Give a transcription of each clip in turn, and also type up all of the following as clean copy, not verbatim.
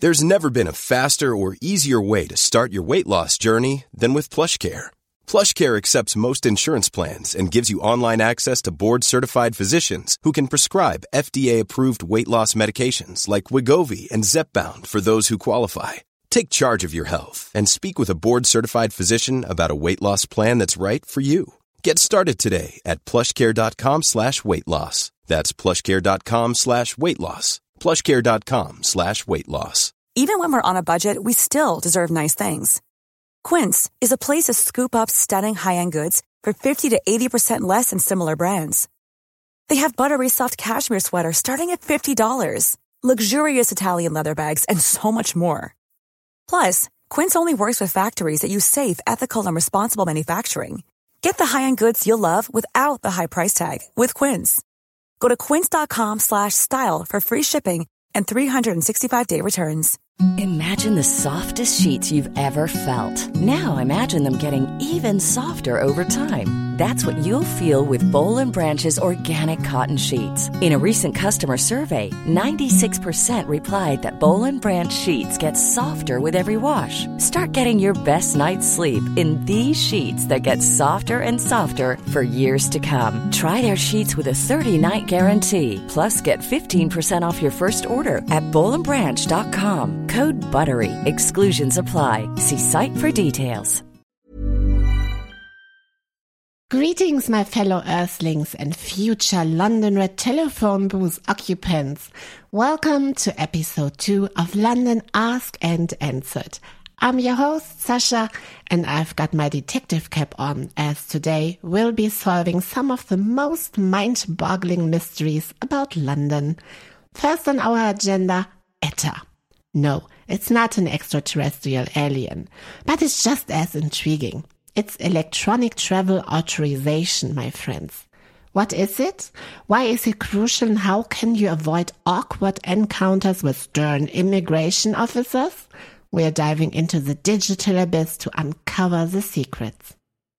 There's never been a faster or easier way to start your weight loss journey than with PlushCare. PlushCare accepts most insurance plans and gives you online access to board-certified physicians who can prescribe FDA-approved weight loss medications like Wegovy and Zepbound for those who qualify. Take charge of your health and speak with a board-certified physician about a weight loss plan that's right for you. Get started today at plushcare.com/weight loss. That's plushcare.com/weight loss. plushcare.com/weight loss. Even when we're on a budget, we still deserve nice things. Quince is a place to scoop up stunning high-end goods for 50 to 80% less than similar brands. They have buttery soft cashmere sweaters starting at $50, luxurious Italian leather bags, and so much more. Plus, Quince only works with factories that use safe, ethical, and responsible manufacturing. Get the high-end goods you'll love without the high price tag with Quince. Go to quince.com/style for free shipping and 365-day returns. Imagine the softest sheets you've ever felt. Now imagine them getting even softer over time. That's what you'll feel with Boll & Branch's organic cotton sheets. In a recent customer survey, 96% replied that Boll & Branch sheets get softer with every wash. Start getting your best night's sleep in these sheets that get softer and softer for years to come. Try their sheets with a 30-night guarantee. Plus, get 15% off your first order at bollandbranch.com. Code BUTTERY. Exclusions apply. See site for details. Greetings, my fellow Earthlings and future London Red Telephone Booth occupants. Welcome to episode 2 of London Asked and Answered. I'm your host, Sasha, and I've got my detective cap on, as today we'll be solving some of the most mind-boggling mysteries about London. First on our agenda, ETA. No, it's not an extraterrestrial alien, but it's just as intriguing. It's electronic travel authorization, my friends. What is it? Why is it crucial, and how can you avoid awkward encounters with stern immigration officers? We're diving into the digital abyss to uncover the secrets.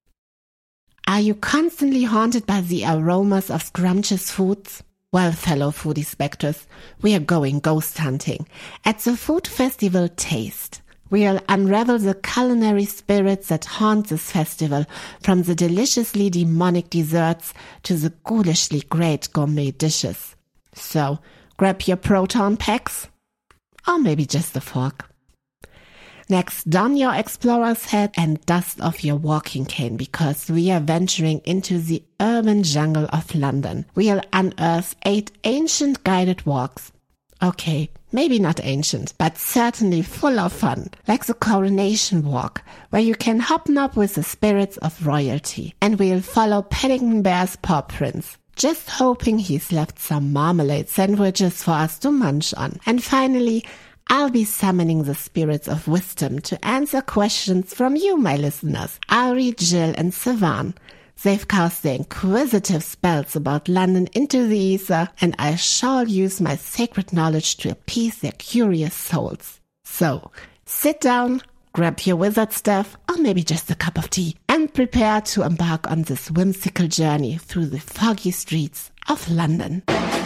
Are you constantly haunted by the aromas of scrumptious foods? Well, fellow foodie specters, we are going ghost hunting at the food festival Taste. We'll unravel the culinary spirits that haunt this festival, from the deliciously demonic desserts to the ghoulishly great gourmet dishes. So, grab your proton packs, or maybe just a fork. Next, don your explorer's hat and dust off your walking cane, because we are venturing into the urban jungle of London. We'll unearth 8 ancient guided walks. Okay, maybe not ancient, but certainly full of fun, like the Coronation Walk, where you can hobnob with the spirits of royalty. And we'll follow Paddington Bear's paw prints, just hoping he's left some marmalade sandwiches for us to munch on. And finally, I'll be summoning the spirits of wisdom to answer questions from you, my listeners, Ari, Jill, and Sivan. They've cast their inquisitive spells about London into the ether, and I shall use my sacred knowledge to appease their curious souls. So, sit down, grab your wizard staff, or maybe just a cup of tea, and prepare to embark on this whimsical journey through the foggy streets of London.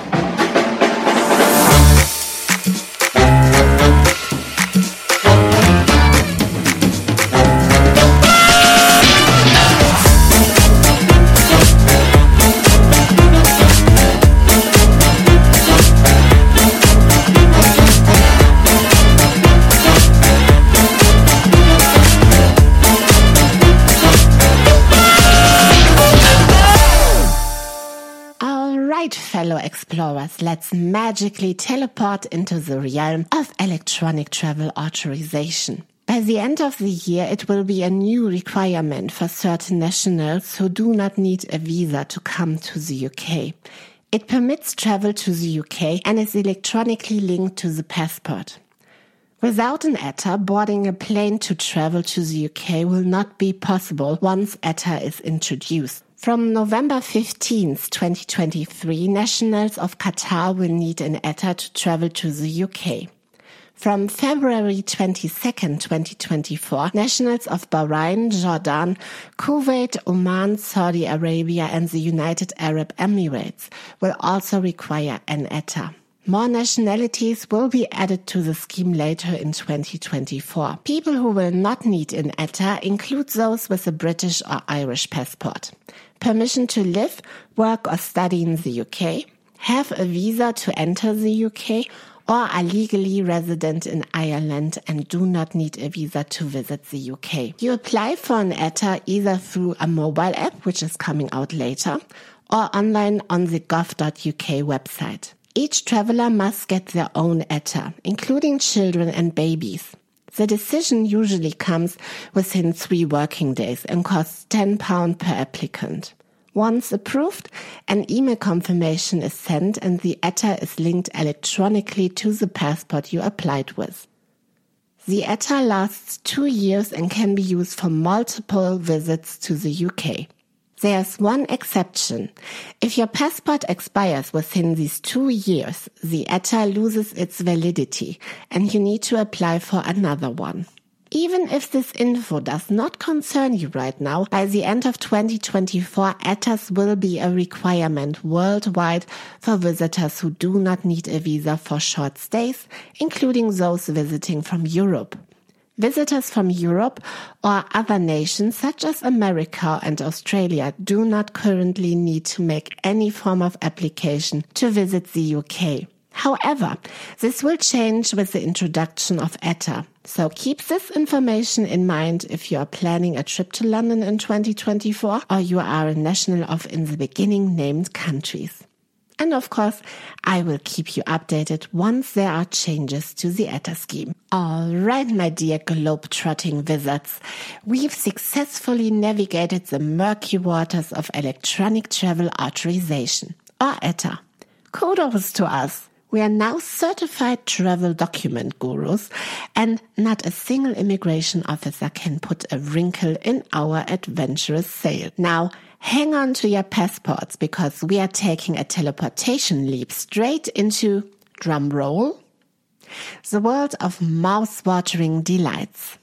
Fellow explorers, let's magically teleport into the realm of electronic travel authorization. By the end of the year, it will be a new requirement for certain nationals who do not need a visa to come to the UK. It permits travel to the UK and is electronically linked to the passport. Without an ETA, boarding a plane to travel to the UK will not be possible once ETA is introduced. From November 15th, 2023, nationals of Qatar will need an ETA to travel to the UK. From February 22nd, 2024, nationals of Bahrain, Jordan, Kuwait, Oman, Saudi Arabia, and the United Arab Emirates will also require an ETA. More nationalities will be added to the scheme later in 2024. People who will not need an ETA include those with a British or Irish passport, permission to live, work or study in the UK, have a visa to enter the UK, or are legally resident in Ireland and do not need a visa to visit the UK. You apply for an ETA either through a mobile app, which is coming out later, or online on the gov.uk website. Each traveller must get their own ETA, including children and babies. The decision usually comes within 3 working days and costs £10 per applicant. Once approved, an email confirmation is sent and the ETA is linked electronically to the passport you applied with. The ETA lasts 2 years and can be used for multiple visits to the UK. There's one exception. If your passport expires within these 2 years, the ETA loses its validity and you need to apply for another one. Even if this info does not concern you right now, by the end of 2024, ETAs will be a requirement worldwide for visitors who do not need a visa for short stays, including those visiting from Europe. Visitors from Europe or other nations such as America and Australia do not currently need to make any form of application to visit the UK. However, this will change with the introduction of ETA. So keep this information in mind if you are planning a trip to London in 2024 or you are a national of in the beginning named countries. And of course, I will keep you updated once there are changes to the ETA scheme. All right, my dear globe-trotting wizards, we've successfully navigated the murky waters of electronic travel authorization, or ETA. Kudos to us. We are now certified travel document gurus, and not a single immigration officer can put a wrinkle in our adventurous sail. Now, hang on to your passports because we are taking a teleportation leap straight into, drum roll, the world of mouth-watering delights.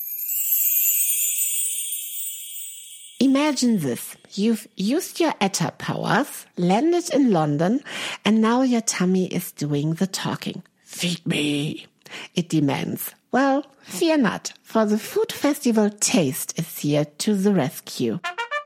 Imagine this. You've used your ETA powers, landed in London, and now your tummy is doing the talking. Feed me, it demands. Well, fear not, for the food festival Taste is here to the rescue.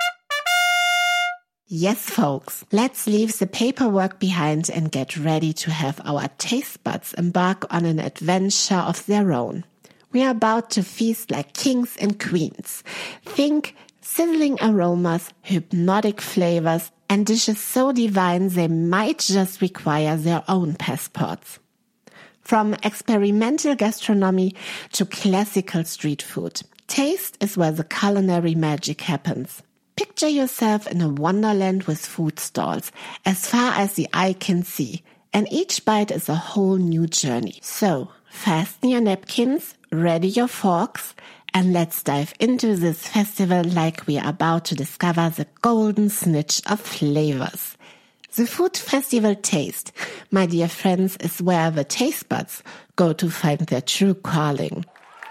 Yes, folks, let's leave the paperwork behind and get ready to have our taste buds embark on an adventure of their own. We are about to feast like kings and queens. Think sizzling aromas, hypnotic flavors, and dishes so divine they might just require their own passports. From experimental gastronomy to classical street food, taste is where the culinary magic happens. Picture yourself in a wonderland with food stalls as far as the eye can see, and each bite is a whole new journey. So, fasten your napkins, ready your forks, and let's dive into this festival like we are about to discover the golden snitch of flavors. The food festival Taste, my dear friends, is where the taste buds go to find their true calling.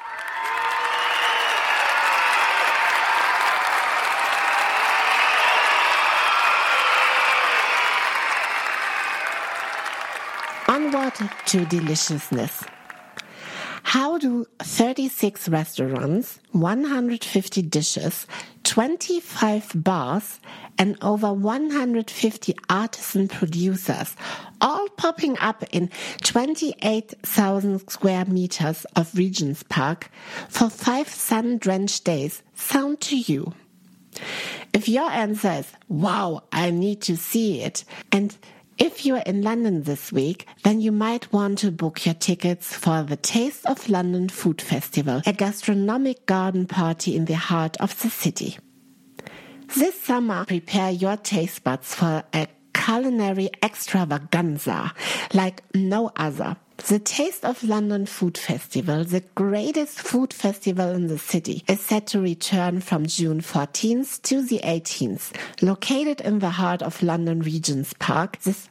Onward to deliciousness. How do 36 restaurants, 150 dishes, 25 bars, and over 150 artisan producers, all popping up in 28,000 square meters of Regent's Park for 5 sun-drenched days, sound to you? If your answer is, wow, I need to see it, and if you're in London this week, then you might want to book your tickets for the Taste of London Food Festival, a gastronomic garden party in the heart of the city. This summer, prepare your taste buds for a culinary extravaganza like no other. The Taste of London Food Festival, the greatest food festival in the city, is set to return from June 14th to the 18th. Located in the heart of London Regent's Park, this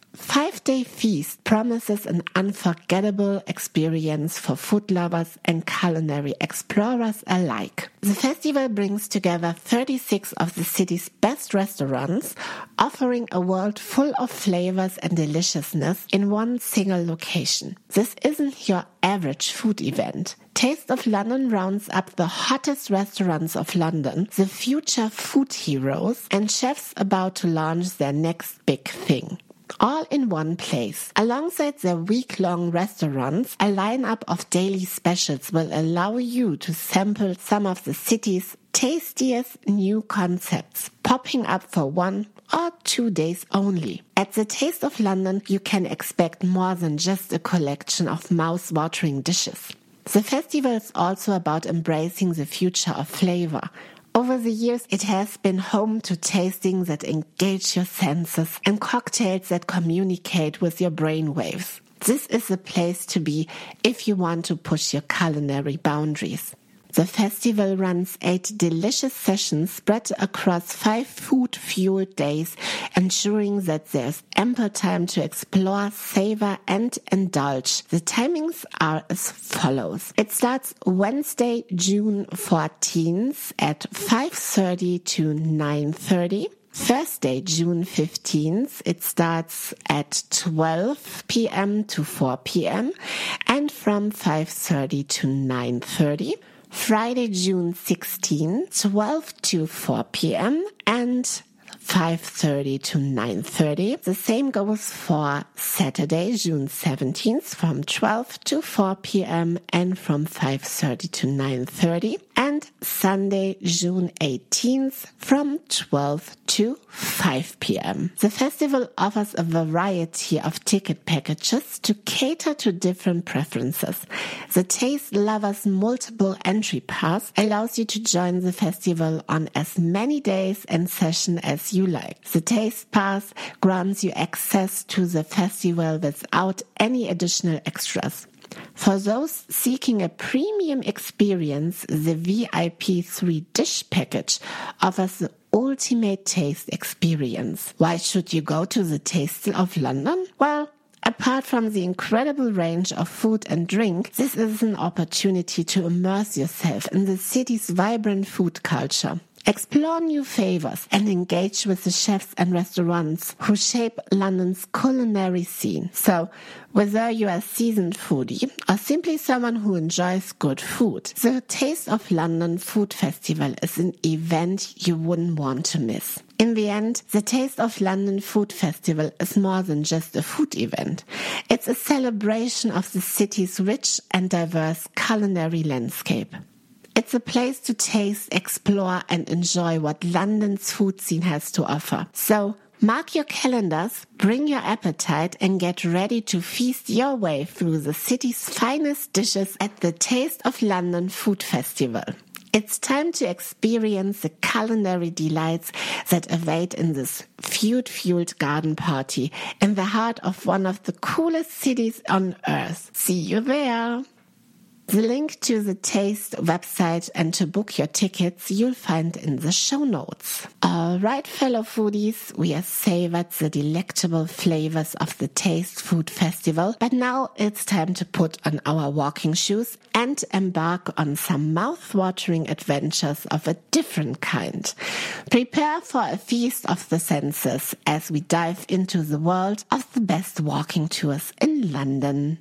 5-day feast promises an unforgettable experience for food lovers and culinary explorers alike. The festival brings together 36 of the city's best restaurants, offering a world full of flavors and deliciousness in one single location. This isn't your average food event. Taste of London rounds up the hottest restaurants of London, the future food heroes, and chefs about to launch their next big thing. All in one place. Alongside their week-long restaurants, a lineup of daily specials will allow you to sample some of the city's tastiest new concepts, popping up for 1 or 2 days only. At the Taste of London, you can expect more than just a collection of mouth-watering dishes. The festival is also about embracing the future of flavor. Over the years, it has been home to tastings that engage your senses and cocktails that communicate with your brainwaves. This is the place to be if you want to push your culinary boundaries. The festival runs 8 delicious sessions spread across 5 food-fueled days, ensuring that there's ample time to explore, savor, and indulge. The timings are as follows. It starts Wednesday, June 14th at 5:30 to 9:30. Thursday, June 15th, it starts at 12 p.m. to 4 p.m. and from 5:30 to 9:30. Friday, June 16th, 12 to 4 p.m. and 5:30 to 9:30. The same goes for Saturday, June 17th, from 12 to 4 p.m. and from 5:30 to 9:30. And Sunday, June 18th, from 12 to 5 p.m. The festival offers a variety of ticket packages to cater to different preferences. The Taste Lovers Multiple Entry Pass allows you to join the festival on as many days and sessions as you like. The Taste Pass grants you access to the festival without any additional extras. For those seeking a premium experience, the VIP 3-dish package offers the ultimate taste experience. Why should you go to the Taste of London? Well, apart from the incredible range of food and drink, this is an opportunity to immerse yourself in the city's vibrant food culture. Explore new flavors and engage with the chefs and restaurants who shape London's culinary scene. So, whether you are a seasoned foodie or simply someone who enjoys good food, the Taste of London Food Festival is an event you wouldn't want to miss. In the end, the Taste of London Food Festival is more than just a food event. It's a celebration of the city's rich and diverse culinary landscape. It's a place to taste, explore, and enjoy what London's food scene has to offer. So, mark your calendars, bring your appetite, and get ready to feast your way through the city's finest dishes at the Taste of London Food Festival. It's time to experience the culinary delights that await in this food-fueled garden party in the heart of one of the coolest cities on earth. See you there! The link to the Taste website and to book your tickets you'll find in the show notes. Alright, fellow foodies, we have savored the delectable flavors of the Taste Food Festival, but now it's time to put on our walking shoes and embark on some mouth-watering adventures of a different kind. Prepare for a feast of the senses as we dive into the world of the best walking tours in London.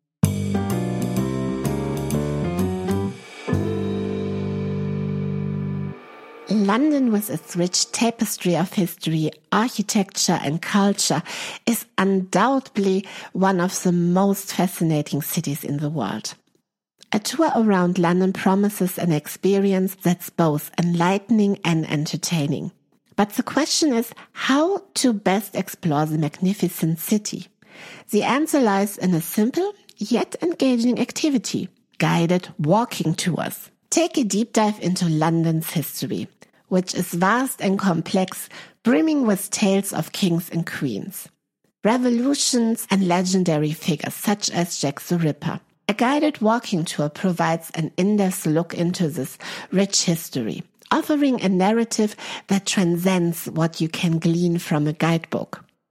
London, with its rich tapestry of history, architecture and culture, is undoubtedly one of the most fascinating cities in the world. A tour around London promises an experience that's both enlightening and entertaining. But the question is how to best explore the magnificent city. The answer lies in a simple yet engaging activity: guided walking tours. Take a deep dive into London's history, which is vast and complex, brimming with tales of kings and queens, revolutions, and legendary figures such as Jack the Ripper. A guided walking tour provides an in-depth look into this rich history, offering a narrative that transcends what you can glean from a guidebook.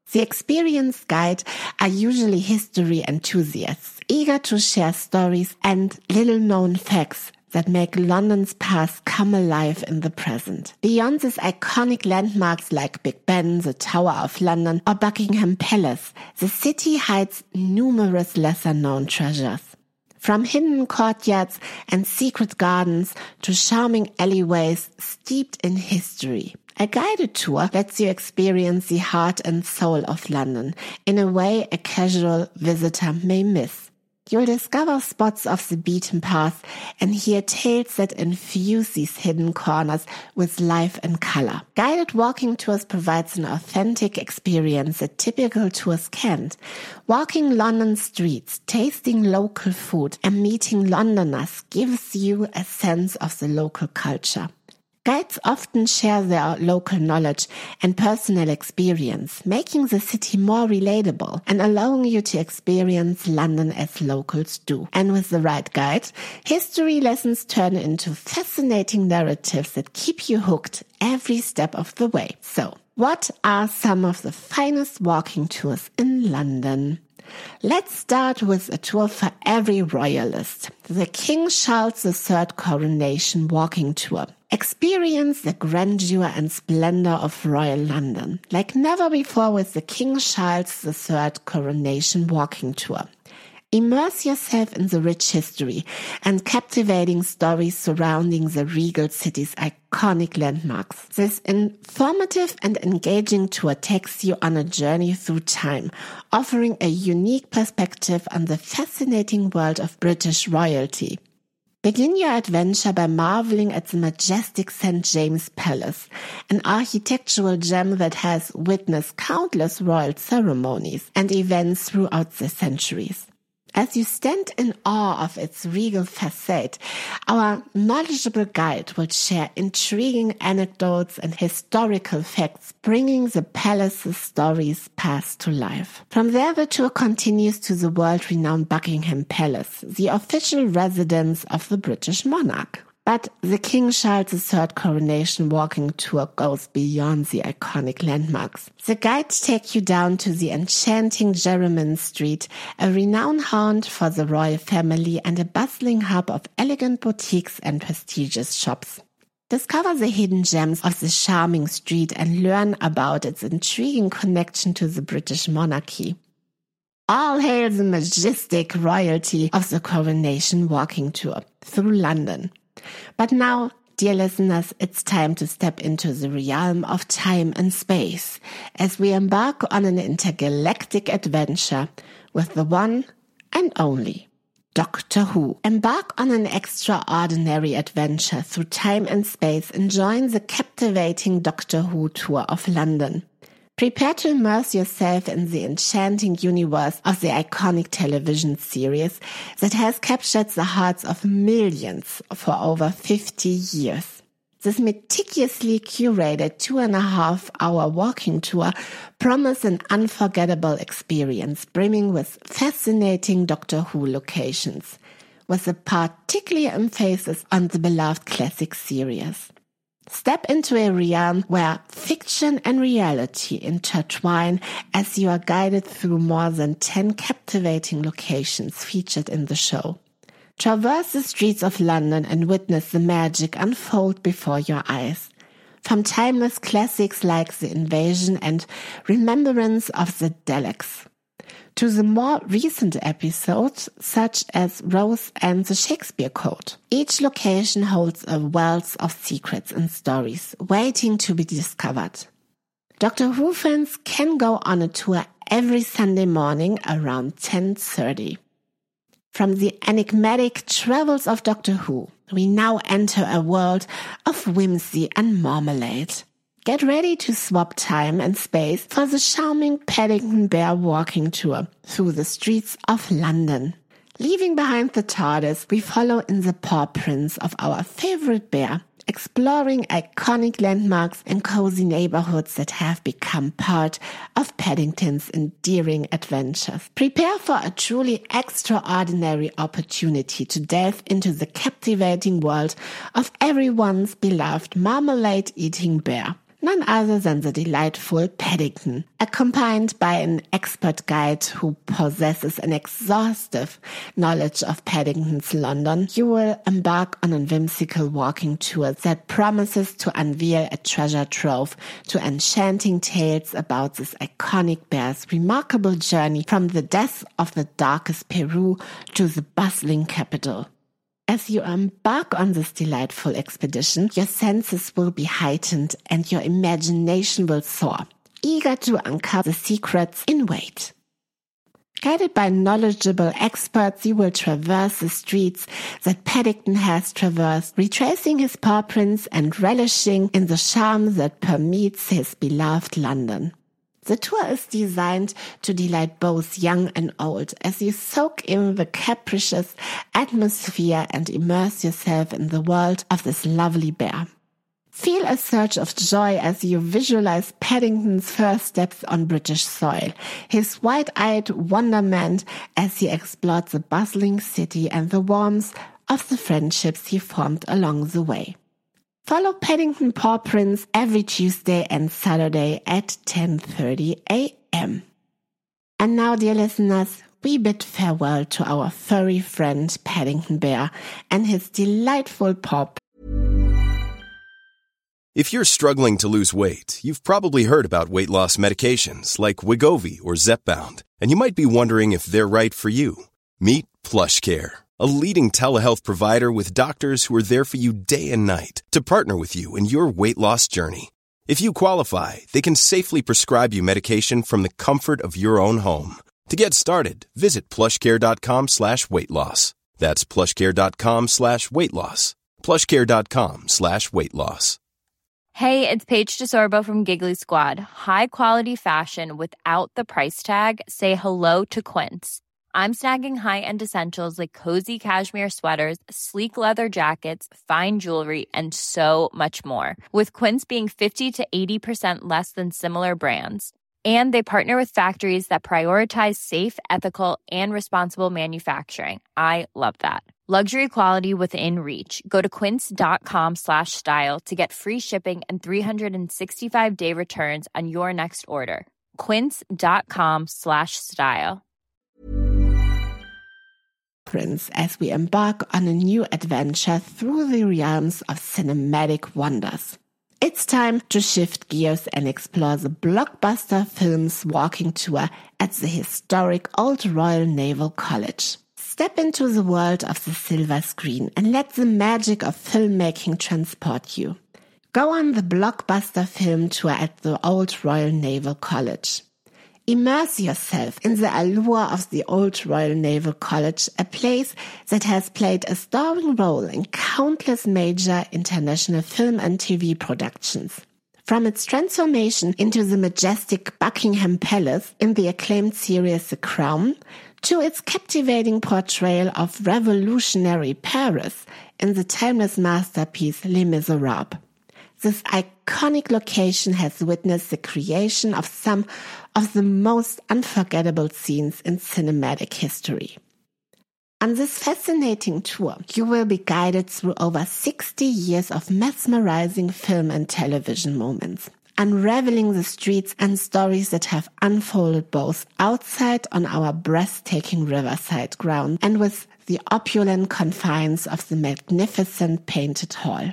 The experienced guide are usually history enthusiasts, eager to share stories and little-known facts that make London's past come alive in the present. Beyond these iconic landmarks like Big Ben, the Tower of London, or Buckingham Palace, the city hides numerous lesser-known treasures. From hidden courtyards and secret gardens to charming alleyways steeped in history. A guided tour lets you experience the heart and soul of London in a way a casual visitor may miss. You'll discover spots off the beaten path and hear tales that infuse these hidden corners with life and color. Guided walking tours provides an authentic experience that typical tours can't. Walking London streets, tasting local food, and meeting Londoners gives you a sense of the local culture. Guides often share their local knowledge and personal experience, making the city more relatable and allowing you to experience London as locals do. And with the right guide, history lessons turn into fascinating narratives that keep you hooked every step of the way. So, what are some of the finest walking tours in London? Let's start with a tour for every royalist, the King Charles III Coronation Walking Tour. Experience the grandeur and splendor of royal London, like never before with the King Charles III Coronation Walking Tour. Immerse yourself in the rich history and captivating stories surrounding the regal city's iconic landmarks. This informative and engaging tour takes you on a journey through time, offering a unique perspective on the fascinating world of British royalty. Begin your adventure by marveling at the majestic St. James Palace, an architectural gem that has witnessed countless royal ceremonies and events throughout the centuries. As you stand in awe of its regal facade, our knowledgeable guide will share intriguing anecdotes and historical facts, bringing the palace's stories past to life. From there, the tour continues to the world-renowned Buckingham Palace, the official residence of the British monarch. But the King Charles III Coronation Walking Tour goes beyond the iconic landmarks. The guides take you down to the enchanting Jermyn Street, a renowned haunt for the royal family and a bustling hub of elegant boutiques and prestigious shops. Discover the hidden gems of the charming street and learn about its intriguing connection to the British monarchy. All hail the majestic royalty of the Coronation Walking Tour through London. But now, dear listeners, it's time to step into the realm of time and space as we embark on an intergalactic adventure with the one and only Doctor Who. Embark on an extraordinary adventure through time and space and join the captivating Doctor Who tour of London. Prepare to immerse yourself in the enchanting universe of the iconic television series that has captured the hearts of millions for over 50 years. This meticulously curated 2.5-hour walking tour promises an unforgettable experience, brimming with fascinating Doctor Who locations, with a particular emphasis on the beloved classic series. Step into a realm where fiction and reality intertwine as you are guided through more than 10 captivating locations featured in the show. Traverse the streets of London and witness the magic unfold before your eyes. From timeless classics like The Invasion and Remembrance of the Daleks, to the more recent episodes such as Rose and the Shakespeare Code. Each location holds a wealth of secrets and stories waiting to be discovered. Doctor Who fans can go on a tour every Sunday morning around 10:30. From the enigmatic travels of Doctor Who, we now enter a world of whimsy and marmalade. Get ready to swap time and space for the charming Paddington Bear walking tour through the streets of London. Leaving behind the TARDIS, we follow in the paw prints of our favorite bear, exploring iconic landmarks and cozy neighborhoods that have become part of Paddington's endearing adventures. Prepare for a truly extraordinary opportunity to delve into the captivating world of everyone's beloved marmalade-eating bear. none other than the delightful Paddington. Accompanied by an expert guide who possesses an exhaustive knowledge of Paddington's London, you will embark on a whimsical walking tour that promises to unveil a treasure trove to enchanting tales about this iconic bear's remarkable journey from the depths of the darkest Peru to the bustling capital. As you embark on this delightful expedition, your senses will be heightened and your imagination will soar, eager to uncover the secrets in wait. Guided by knowledgeable experts, you will traverse the streets that Paddington has traversed, retracing his paw prints and relishing in the charm that permeates his beloved London. The tour is designed to delight both young and old as you soak in the capricious atmosphere and immerse yourself in the world of this lovely bear. Feel a surge of joy as you visualize Paddington's first steps on British soil, his wide-eyed wonderment as he explored the bustling city and the warmth of the friendships he formed along the way. Follow Paddington Paw Prints every Tuesday and Saturday at 10:30 a.m. And now, dear listeners, we bid farewell to our furry friend Paddington Bear and his delightful paw. If you're struggling to lose weight, you've probably heard about weight loss medications like Wegovy or Zepbound, and you might be wondering if they're right for you. Meet PlushCare, a leading telehealth provider with doctors who are there for you day and night to partner with you in your weight loss journey. If you qualify, they can safely prescribe you medication from the comfort of your own home. To get started, visit plushcare.com/weightloss. That's plushcare.com/weightloss. plushcare.com/weightloss. Hey, it's Paige DeSorbo from Giggly Squad. High quality fashion without the price tag. Say hello to Quince. I'm snagging high-end essentials like cozy cashmere sweaters, sleek leather jackets, fine jewelry, and so much more. With Quince being 50 to 80% less than similar brands. And they partner with factories that prioritize safe, ethical, and responsible manufacturing. I love that. Luxury quality within reach. Go to quince.com/style to get free shipping and 365-day returns on your next order. Quince.com/style. Prince, as we embark on a new adventure through the realms of cinematic wonders. It's time to shift gears and explore the blockbuster film's walking tour at the historic Old Royal Naval College. Step into the world of the silver screen and let the magic of filmmaking transport you. Go on the blockbuster film tour at the Old Royal Naval College. Immerse yourself in the allure of the Old Royal Naval College, a place that has played a starring role in countless major international film and TV productions. From its transformation into the majestic Buckingham Palace in the acclaimed series The Crown, to its captivating portrayal of revolutionary Paris in the timeless masterpiece Les Miserables. This iconic location has witnessed the creation of some of the most unforgettable scenes in cinematic history. On this fascinating tour, you will be guided through over 60 years of mesmerizing film and television moments, unraveling the streets and stories that have unfolded both outside on our breathtaking riverside ground and with the opulent confines of the magnificent painted hall.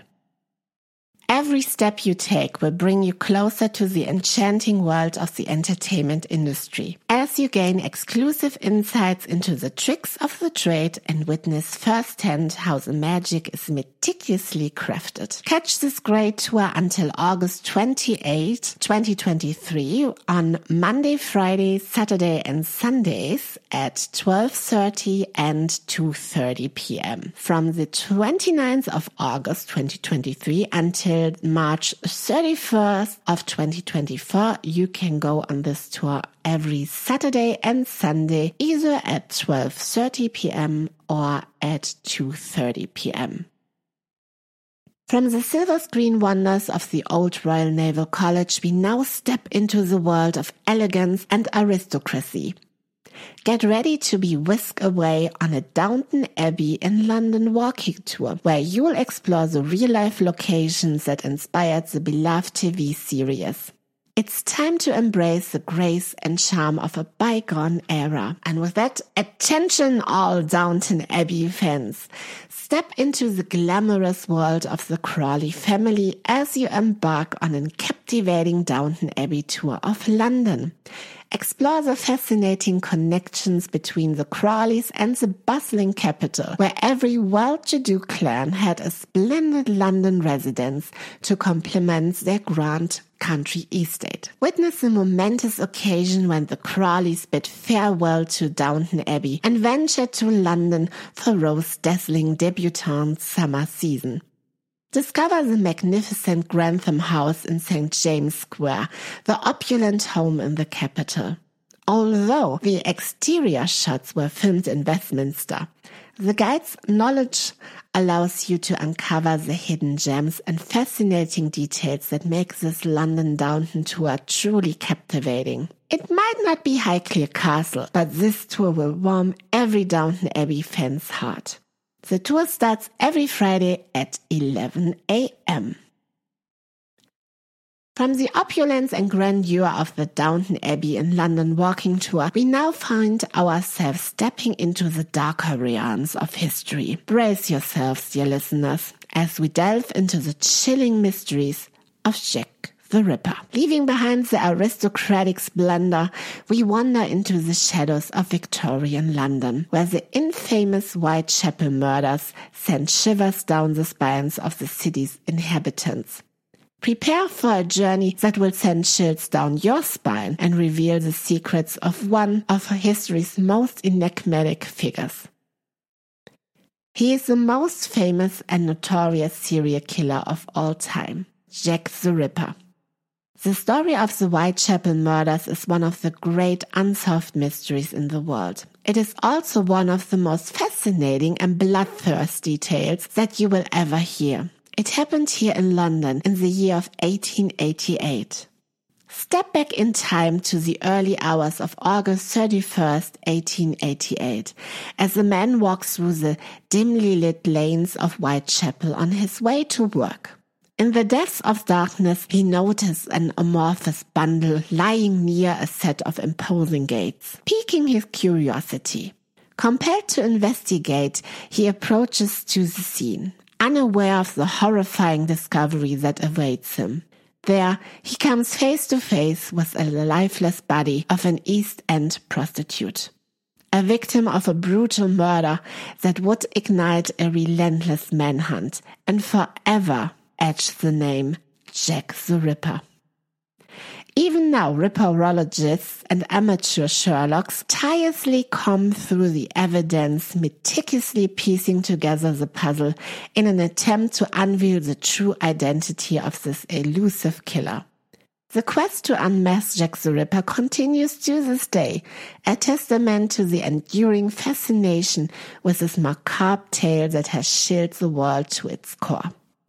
Every step you take will bring you closer to the enchanting world of the entertainment industry, as you gain exclusive insights into the tricks of the trade and witness firsthand how the magic is meticulously crafted. Catch this great tour until August 28, 2023 on Monday, Friday, Saturday and Sundays at 12:30 and 2:30 p.m. From the 29th of August 2023 until March 31st of 2024, you can go on this tour every Saturday and Sunday, either at 12:30 p.m. or at 2:30 p.m. From the silver screen wonders of the Old Royal Naval College, we now step into the world of elegance and aristocracy. Get ready to be whisked away on a Downton Abbey in London walking tour, where you'll explore the real-life locations that inspired the beloved TV series. It's time to embrace the grace and charm of a bygone era. And with that, attention all Downton Abbey fans. Step into the glamorous world of the Crawley family as you embark on a captivating Downton Abbey tour of London. Explore the fascinating connections between the Crawleys and the bustling capital, where every well-to-do clan had a splendid London residence to complement their grand country estate. Witness the momentous occasion when the Crawleys bid farewell to Downton Abbey and ventured to London for Rose's dazzling debutante summer season. Discover the magnificent Grantham House in St. James Square, the opulent home in the capital. Although the exterior shots were filmed in Westminster, the guide's knowledge allows you to uncover the hidden gems and fascinating details that make this London Downton tour truly captivating. It might not be Highclere Castle, but this tour will warm every Downton Abbey fan's heart. The tour starts every Friday at 11 a.m. From the opulence and grandeur of the Downton Abbey in London walking tour, we now find ourselves stepping into the darker realms of history. Brace yourselves, dear listeners, as we delve into the chilling mysteries of Jack the Ripper. Leaving behind the aristocratic splendor, we wander into the shadows of Victorian London, where the infamous Whitechapel murders sent shivers down the spines of the city's inhabitants. Prepare for a journey that will send chills down your spine and reveal the secrets of one of history's most enigmatic figures. He is the most famous and notorious serial killer of all time, Jack the Ripper. The story of the Whitechapel murders is one of the great unsolved mysteries in the world. It is also one of the most fascinating and bloodthirsty tales that you will ever hear. It happened here in London in the year of 1888. Step back in time to the early hours of August 31st, 1888, as a man walks through the dimly lit lanes of Whitechapel on his way to work. In the depths of darkness, he noticed an amorphous bundle lying near a set of imposing gates, piquing his curiosity. Compelled to investigate, he approaches to the scene, unaware of the horrifying discovery that awaits him. There, he comes face to face with the lifeless body of an East End prostitute, a victim of a brutal murder that would ignite a relentless manhunt and forever etch the name Jack the Ripper. Even now, Ripperologists and amateur Sherlocks tirelessly comb through the evidence, meticulously piecing together the puzzle in an attempt to unveil the true identity of this elusive killer. The quest to unmask Jack the Ripper continues to this day, a testament to the enduring fascination with this macabre tale that has chilled the world to its core.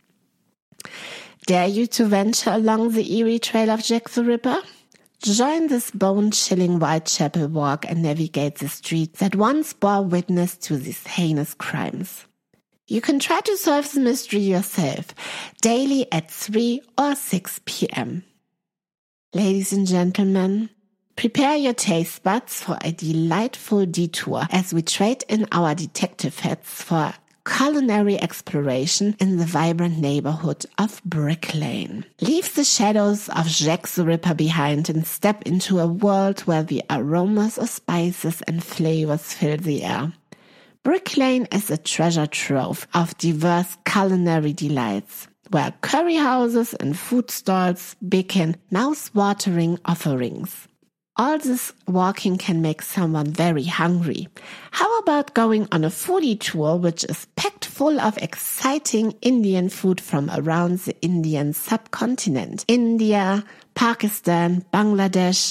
Dare you to venture along the eerie trail of Jack the Ripper? Join this bone-chilling Whitechapel walk and navigate the streets that once bore witness to these heinous crimes. You can try to solve the mystery yourself, daily at 3 or 6 p.m. Ladies and gentlemen, prepare your taste buds for a delightful detour as we trade in our detective hats for culinary exploration in the vibrant neighborhood of Brick Lane. Leave the shadows of Jack the Ripper behind and step into a world where the aromas of spices and flavors fill the air. Brick Lane is a treasure trove of diverse culinary delights, where curry houses and food stalls beckon mouth-watering offerings. All this walking can make someone very hungry. How about going on a foodie tour which is packed full of exciting Indian food from around the Indian subcontinent? India, Pakistan, Bangladesh,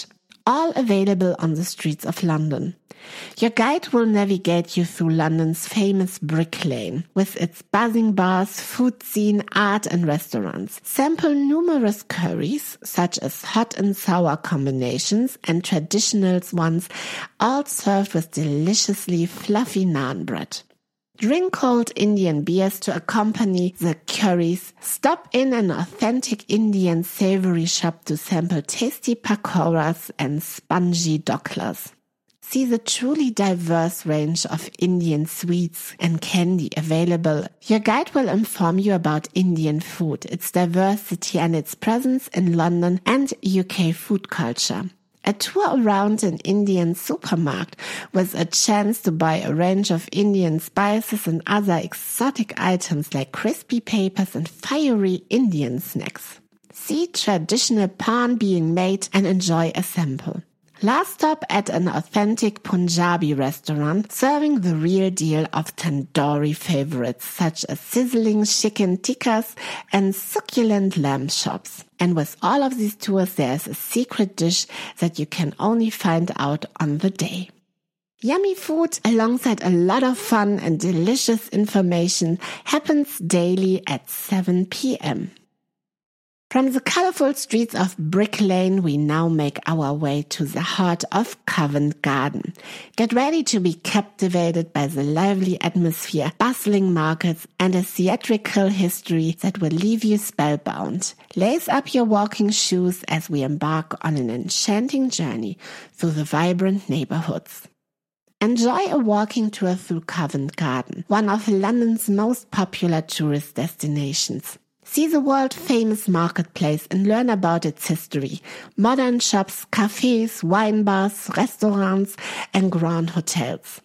all available on the streets of London. Your guide will navigate you through London's famous Brick Lane, with its buzzing bars, food scene, art and restaurants. Sample numerous curries, such as hot and sour combinations and traditional ones, all served with deliciously fluffy naan bread. Drink cold Indian beers to accompany the curries. Stop in an authentic Indian savory shop to sample tasty pakoras and spongy doklas. See the truly diverse range of Indian sweets and candy available. Your guide will inform you about Indian food, its diversity and its presence in London and UK food culture. A tour around an Indian supermarket with a chance to buy a range of Indian spices and other exotic items like crispy papers and fiery Indian snacks. See traditional pan being made and enjoy a sample. Last stop at an authentic Punjabi restaurant serving the real deal of tandoori favorites such as sizzling chicken tikkas and succulent lamb chops. And with all of these tours, there's a secret dish that you can only find out on the day. Yummy food alongside a lot of fun and delicious information happens daily at 7 p.m. From the colorful streets of Brick Lane, we now make our way to the heart of Covent Garden. Get ready to be captivated by the lively atmosphere, bustling markets, and a theatrical history that will leave you spellbound. Lace up your walking shoes as we embark on an enchanting journey through the vibrant neighborhoods. Enjoy a walking tour through Covent Garden, one of London's most popular tourist destinations. See the world-famous marketplace and learn about its history, modern shops, cafes, wine bars, restaurants, and grand hotels.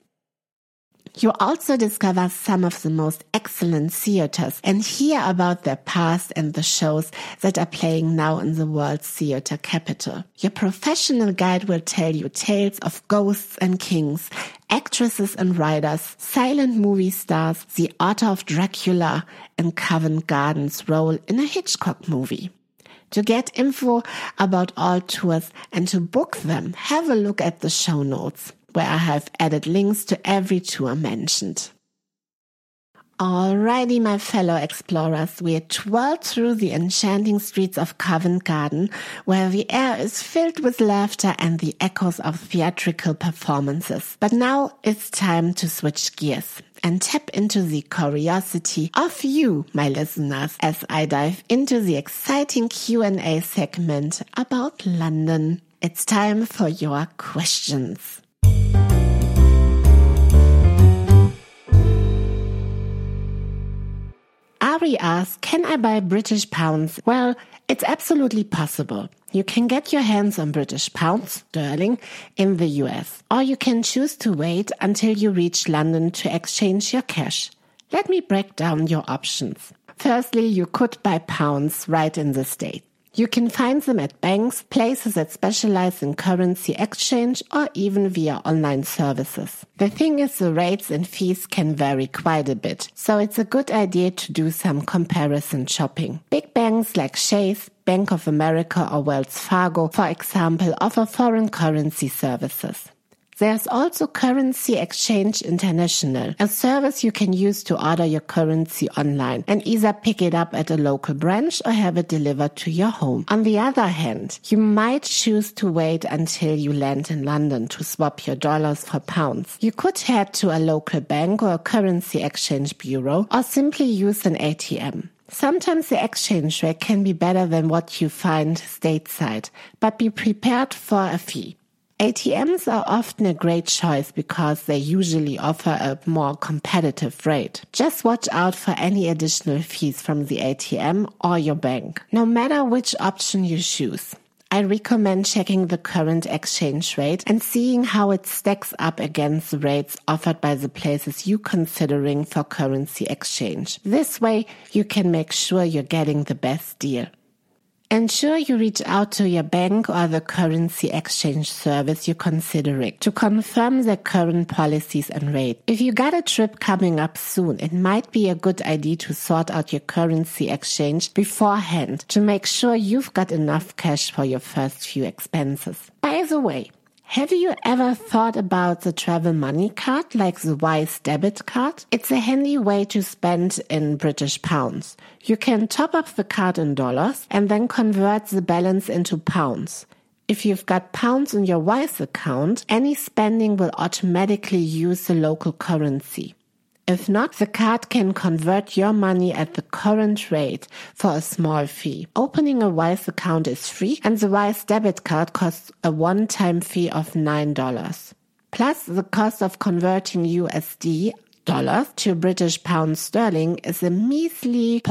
You also discover some of the most excellent theaters and hear about their past and the shows that are playing now in the world's theater capital. Your professional guide will tell you tales of ghosts and kings, actresses and writers, silent movie stars, the author of Dracula, and Covent Garden's role in a Hitchcock movie. To get info about all tours and to book them, have a look at the show notes, where I have added links to every tour mentioned. Alrighty, my fellow explorers, we twirled through the enchanting streets of Covent Garden, where the air is filled with laughter and the echoes of theatrical performances. But now it's time to switch gears and tap into the curiosity of you, my listeners, as I dive into the exciting Q&A segment about London. It's time for your questions. Ari asks, can I buy British pounds? Well, it's absolutely possible. You can get your hands on British pounds, sterling, in the US, or you can choose to wait until you reach London to exchange your cash. Let me break down your options. Firstly, you could buy pounds right in the States. You can find them at banks, places that specialize in currency exchange, or even via online services. The thing is, the rates and fees can vary quite a bit, so it's a good idea to do some comparison shopping. Big banks like Chase, Bank of America, or Wells Fargo, for example, offer foreign currency services. There's also Currency Exchange International, a service you can use to order your currency online and either pick it up at a local branch or have it delivered to your home. On the other hand, you might choose to wait until you land in London to swap your dollars for pounds. You could head to a local bank or a currency exchange bureau or simply use an ATM. Sometimes the exchange rate can be better than what you find stateside, but be prepared for a fee. ATMs are often a great choice because they usually offer a more competitive rate. Just watch out for any additional fees from the ATM or your bank. No matter which option you choose, I recommend checking the current exchange rate and seeing how it stacks up against the rates offered by the places you're considering for currency exchange. This way, you can make sure you're getting the best deal. Ensure you reach out to your bank or the currency exchange service you're considering to confirm their current policies and rate. If you got a trip coming up soon, it might be a good idea to sort out your currency exchange beforehand to make sure you've got enough cash for your first few expenses. By the way, have you ever thought about the travel money card, like the Wise debit card? It's a handy way to spend in British pounds. You can top up the card in dollars and then convert the balance into pounds. If you've got pounds in your Wise account, any spending will automatically use the local currency. If not, the card can convert your money at the current rate for a small fee. Opening a Wise account is free, and the Wise debit card costs a one-time fee of $9. Plus, the cost of converting USD dollars to British pound sterling is a measly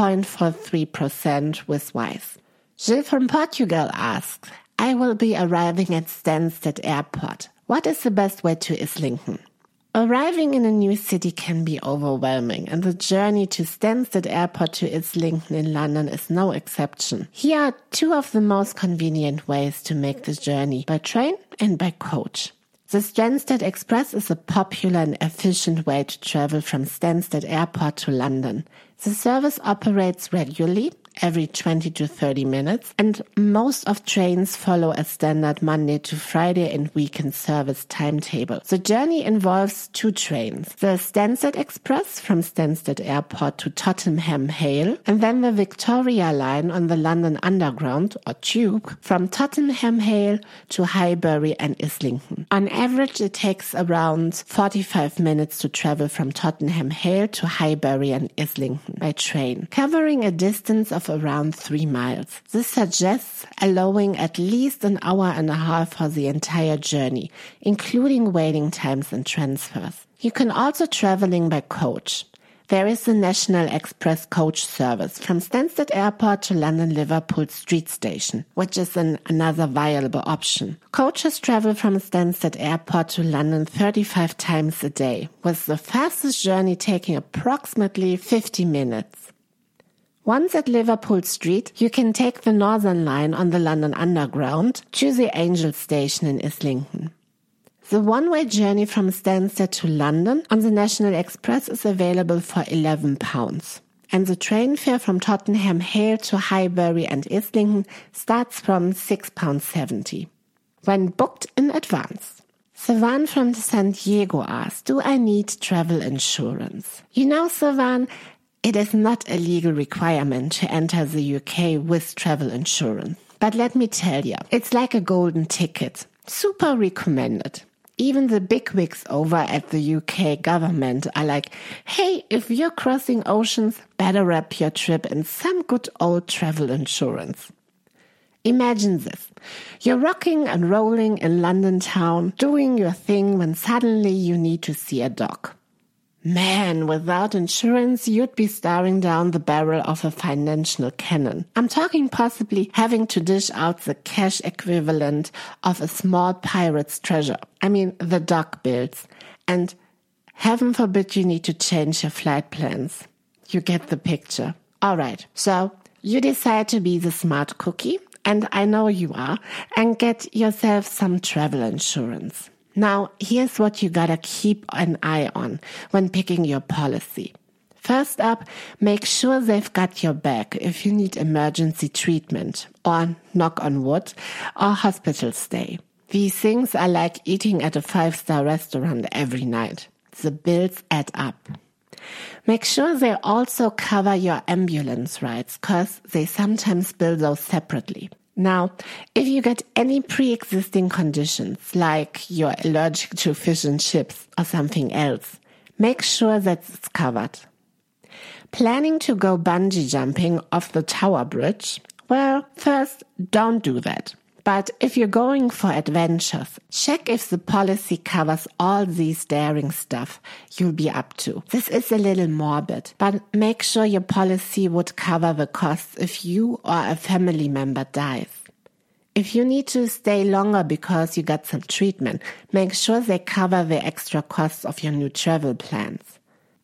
0.43% with Wise. Jill from Portugal asks, I will be arriving at Stansted Airport. What is the best way to Islington? Arriving in a new city can be overwhelming, and the journey to Stansted Airport to Islington in London is no exception. Here are two of the most convenient ways to make the journey, by train and by coach. The Stansted Express is a popular and efficient way to travel from Stansted Airport to London. The service operates regularly, every 20 to 30 minutes, and most of trains follow a standard Monday to Friday and weekend service timetable. The journey involves two trains, the Stansted Express from Stansted Airport to Tottenham Hale, and then the Victoria line on the London Underground, or Tube, from Tottenham Hale to Highbury and Islington. On average, it takes around 45 minutes to travel from Tottenham Hale to Highbury and Islington by train, covering a distance of around 3 miles. This suggests allowing at least an hour and a half for the entire journey, including waiting times and transfers. You can also traveling by coach. There is the National Express coach service from Stansted Airport to London Liverpool Street Station, which is another viable option. Coaches travel from Stansted Airport to London 35 times a day, with the fastest journey taking approximately 50 minutes. Once at Liverpool Street, you can take the Northern Line on the London Underground to the Angel Station in Islington. The one-way journey from Stansted to London on the National Express is available for £11, and the train fare from Tottenham Hale to Highbury and Islington starts from £6.70, when booked in advance. Savan from San Diego asks, do I need travel insurance? You know, Savan, it is not a legal requirement to enter the UK with travel insurance. But let me tell you, it's like a golden ticket. Super recommended. Even the bigwigs over at the UK government are like, hey, if you're crossing oceans, better wrap your trip in some good old travel insurance. Imagine this. You're rocking and rolling in London town, doing your thing when suddenly you need to see a dog. Man, without insurance, you'd be staring down the barrel of a financial cannon. I'm talking possibly having to dish out the cash equivalent of a small pirate's treasure. I mean, the dog bills. And heaven forbid you need to change your flight plans. You get the picture. All right, so you decide to be the smart cookie, and I know you are, and get yourself some travel insurance. Now, here's what you gotta keep an eye on when picking your policy. First up, make sure they've got your back if you need emergency treatment or, knock on wood, or hospital stay. These things are like eating at a 5-star restaurant every night. The bills add up. Make sure they also cover your ambulance rides, cause they sometimes bill those separately. Now, if you get any pre-existing conditions, like you're allergic to fish and chips or something else, make sure that it's covered. Planning to go bungee jumping off the Tower Bridge? Well, first, don't do that. But if you're going for adventures, check if the policy covers all these daring stuff you'll be up to. This is a little morbid, but make sure your policy would cover the costs if you or a family member dies. If you need to stay longer because you got some treatment, make sure they cover the extra costs of your new travel plans.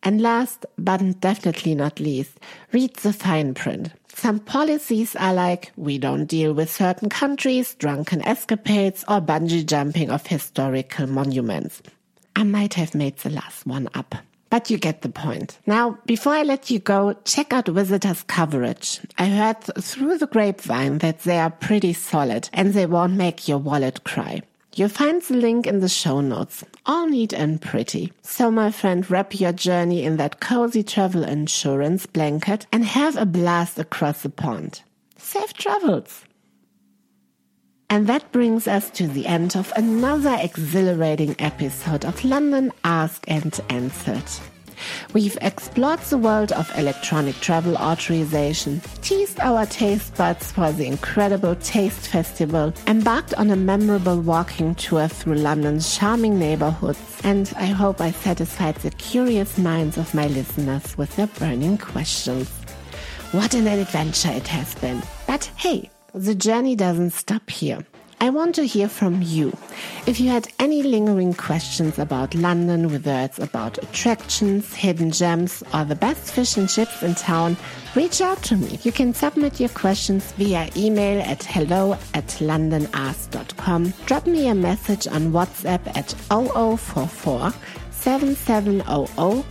And last, but definitely not least, read the fine print. Some policies are like, we don't deal with certain countries, drunken escapades, or bungee jumping of historical monuments. I might have made the last one up, but you get the point. Now, before I let you go, check out Visitors' coverage. I heard through the grapevine that they are pretty solid and they won't make your wallet cry. You'll find the link in the show notes, all neat and pretty. So my friend, wrap your journey in that cozy travel insurance blanket and have a blast across the pond. Safe travels! And that brings us to the end of another exhilarating episode of London Asked and Answered. We've explored the world of electronic travel authorization, teased our taste buds for the incredible Taste Festival, embarked on a memorable walking tour through London's charming neighborhoods, and I hope I satisfied the curious minds of my listeners with their burning questions. What an adventure it has been. But hey, the journey doesn't stop here. I want to hear from you. If you had any lingering questions about London, whether it's about attractions, hidden gems, or the best fish and chips in town, reach out to me. You can submit your questions via email at hello@londonasked.com. Drop me a message on WhatsApp at 0044 7700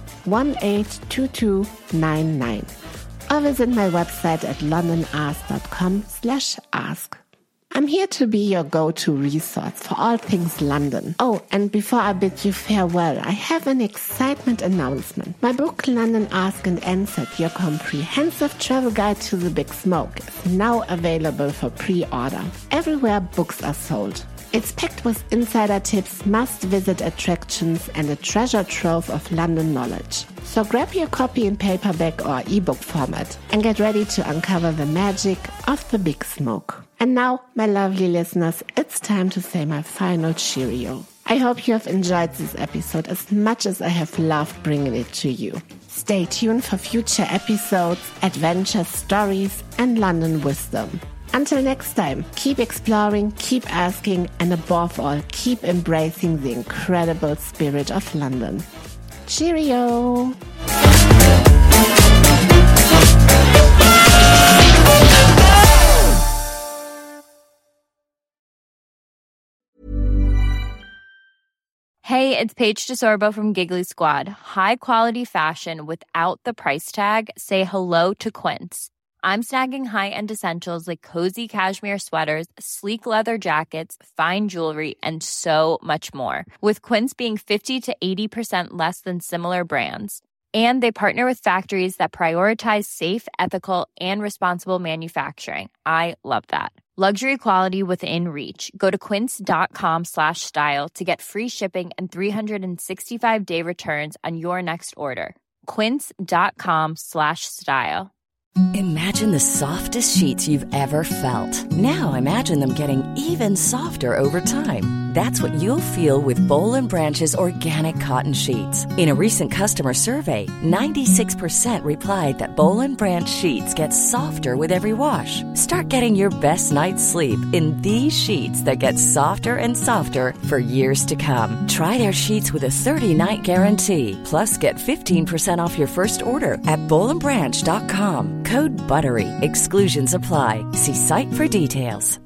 182299. Or visit my website at londonasked.com/ask. I'm here to be your go-to resource for all things London. Oh, and before I bid you farewell, I have an excitement announcement. My book, London Asked and Answered, your comprehensive travel guide to the Big Smoke, is now available for pre-order everywhere books are sold. It's packed with insider tips, must-visit attractions, and a treasure trove of London knowledge. So grab your copy in paperback or ebook format and get ready to uncover the magic of the Big Smoke. And now, my lovely listeners, it's time to say my final cheerio. I hope you have enjoyed this episode as much as I have loved bringing it to you. Stay tuned for future episodes, adventure stories, and London wisdom. Until next time, keep exploring, keep asking, and above all, keep embracing the incredible spirit of London. Cheerio! Hey, it's Paige DeSorbo from Giggly Squad. High quality fashion without the price tag. Say hello to Quince. I'm snagging high-end essentials like cozy cashmere sweaters, sleek leather jackets, fine jewelry, and so much more. With Quince being 50 to 80% less than similar brands. And they partner with factories that prioritize safe, ethical, and responsible manufacturing. I love that. Luxury quality within reach. Go to quince.com/style to get free shipping and 365-day returns on your next order. Quince.com/style. Imagine the softest sheets you've ever felt. Now imagine them getting even softer over time. That's what you'll feel with Boll & Branch's organic cotton sheets. In a recent customer survey, 96% replied that Boll & Branch sheets get softer with every wash. Start getting your best night's sleep in these sheets that get softer and softer for years to come. Try their sheets with a 30-night guarantee. Plus, get 15% off your first order at bollandbranch.com. Code BUTTERY. Exclusions apply. See site for details.